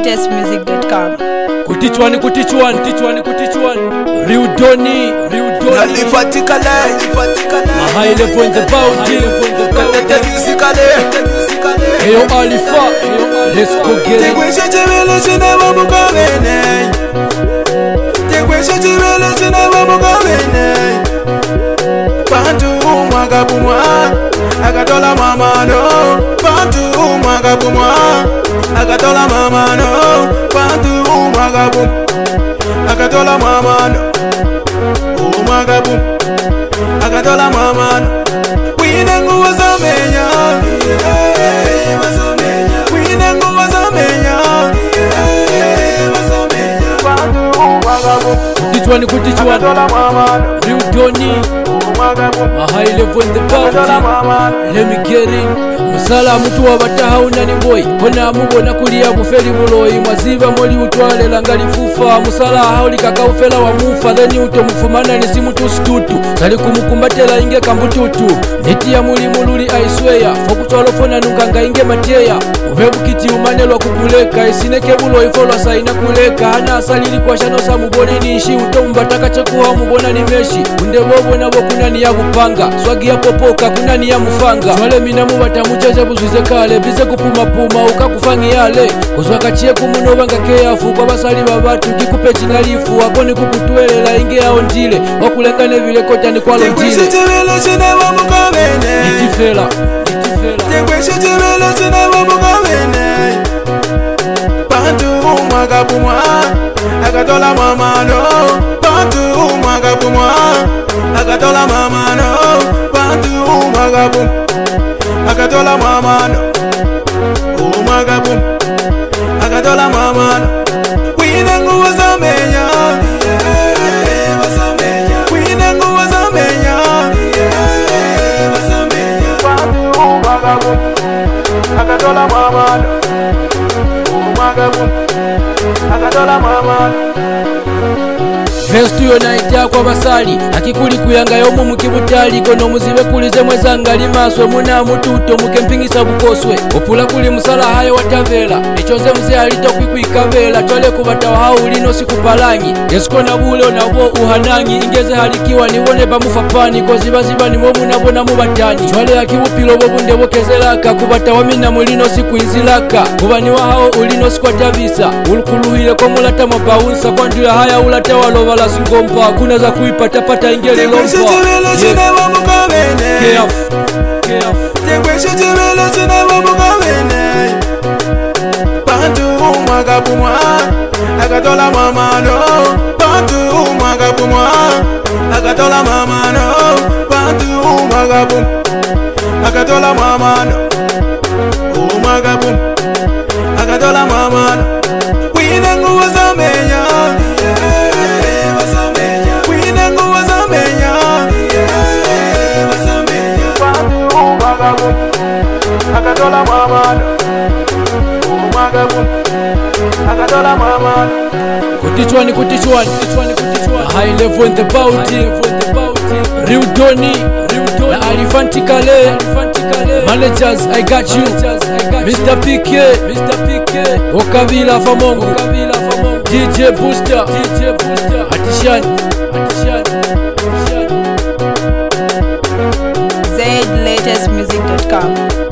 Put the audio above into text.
zlatestmusic.com. Kutichwani Riudoni Nalifatikale high level in the bounty. Eyo Alifa, let's go get it. Tegwesha chibele chine wabukawene Bantu mwagabumwa Agatola mamano Bantu mwagabumwa Agatola mamano Bantu mwagabum Agatola mamano Mwagabum Agatola mamano Winengu wazamenya Winengu wazamenya Kutichwani Riudoni high level in the bounty. Let me get in. Musala mtu wabataha unani boy Kona mubona kulia bufeli muloi Mwaziva moli utwale langali fufa Musala hauli kaka ufela wa mufa Theni ute mfumana nisi mtu stutu Sali kumukumbatela inge kambututu Niti ya muli mululi aisweya Fokusolofona nunganga inge mateya Ubebu kiti umanelwa kukuleka Isineke buloi folwa saina kuleka Hana asalili kwa shano sa mubone niishi Ute umbataka chekuwa mubona ni meshi Unde bobo na wakuna ni ya bupanga Swagi ya popoka kuna ni ya mufanga Swale minamu watamucheze buzuze kale Bize kupuma ukakufangi yale Kuzwakachie kumuno banga keafu Kwa basali babatu kikupe chinalifu Wakoni kukutuelela inge ya ondile Wakulengane vile kota ni kwa londile Tegwesha chibele chine wabukawene Nitifela Tegwesha chibele chine wabukawene Bantu mwagabumwa Agatola mamano Bantu mwagabumwa Agatola mamano Bantu mwagabum Agatola mamano Mwagabum Agatola mamano Winengu wazamenya Winengu wazamenya Bantu mwagabum Agatola mamano Mwagabum Agatola mamano Festu yonaita kwa basali Akikuli kuyanga yomu mukibutali Kono muzive kulize mwezanga limaswe Muna mututo mukempingisa bukoswe Opula kuli musala hayo watavela Nichoze mze halito kwikuikavela Twale kubata wa hao ulino siku palangi Yesko na bule onabo uhanangi Ingeze halikiwa niwone bamufapani Kozibaziba ni mobu nabona mubatani Twale akibupilo bobu ndebokezelaka Kubata wamina mulino siku inzilaka Kubani wa hao ulino siku atavisa Ulukuluhile kwa mulata mabaunsa Kwa nduya haya ulata waloba la singompa kuna za kuipata pata ingeli lompa. Tegwesha chibele chine wabukawene Tegwesha chibele chine wabukawene Bantu mwagabumwa Agatola mamano Bantu mwagabumwa Agatola mamano Bantu mwagabum Agatola mamano Mwagabum Agatola mamano Winengu wazamenya Winengu wazamenya Bantu mwagabum Agatola mamano Mwagabum Agatola mamano Kutichwani high level in the bounty. Riudoni na Alifantikale Managers I got you Mr. PK Okabila Famongo DJ Booster Atishan zlatestmusic.com.